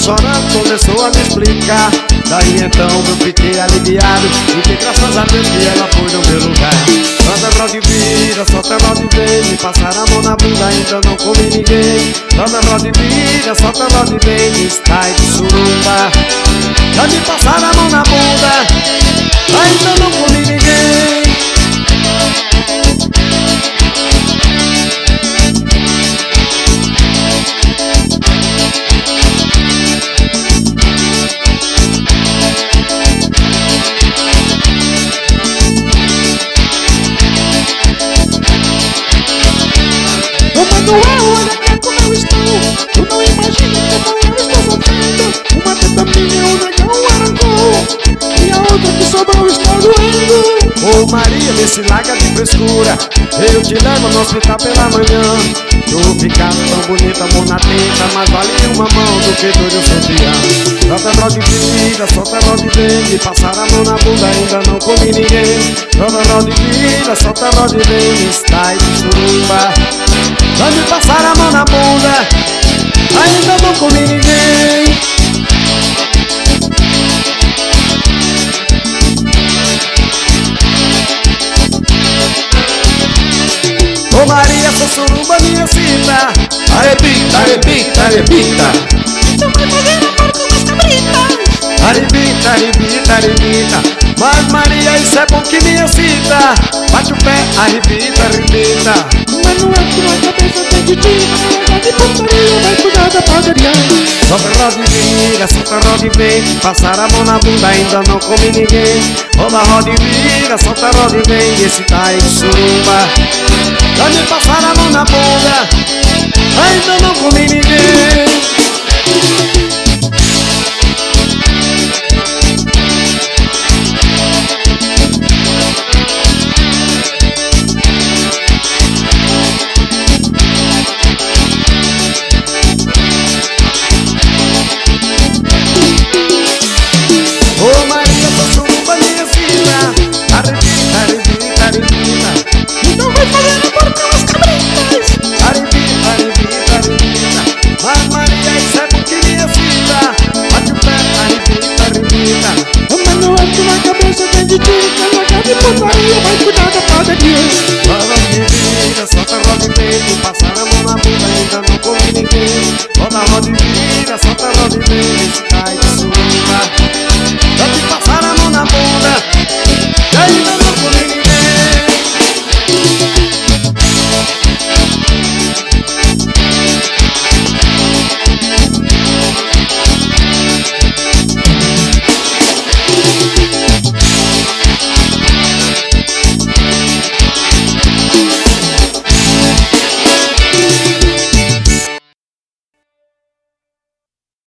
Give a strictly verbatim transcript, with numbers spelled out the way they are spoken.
chorando começou a me explicar. Daí então eu fiquei aliviado e que graças a Deus que ela foi no meu lugar. Toda brode vira, solta brode vem, me passaram a mão na bunda, ainda não comi ninguém. Toda brode vira, solta brode vem, me sai de suruba. Já me passaram a mão na bunda, ainda não comi ninguém. Não é, olha como eu estou. Tu não imagina como eu estou sofrendo. Uma teta minha, um negão, um arangou, e a outra que sobrou está doendo. Ô Maria, vê se larga de frescura, eu te levo no hospital pela manhã. Tu ficaste tão bonita, mão na teta, mas vale uma mão do que dois eu sofria. Solta brode vira, solta brode vem, me passaram a mão na bunda, ainda não comi ninguém. Solta brode vira, solta brode vem, me sai de suruba. Já me passaram a mão na bunda, ainda não comi ninguém. Ô Maria, sou suruba, minha cita. Arrebita, arrebita, arrebita. Então vai fazer amor com as cabritas. Arrebita, arrebita, arrebita. Mas Maria, isso é bom que me excita. Bate o pé, arrebita, arrebita. Mas não é que na cabeça tem de ti, na verdade putaria, vai cuidar da padaria. Solta roda e vira, solta roda e vem, passar a mão na bunda, ainda não comi ninguém. Roda, roda e vira, solta roda e vem, esse tá em suruba. Já me passaram a mão na bunda, ainda não comi ninguém.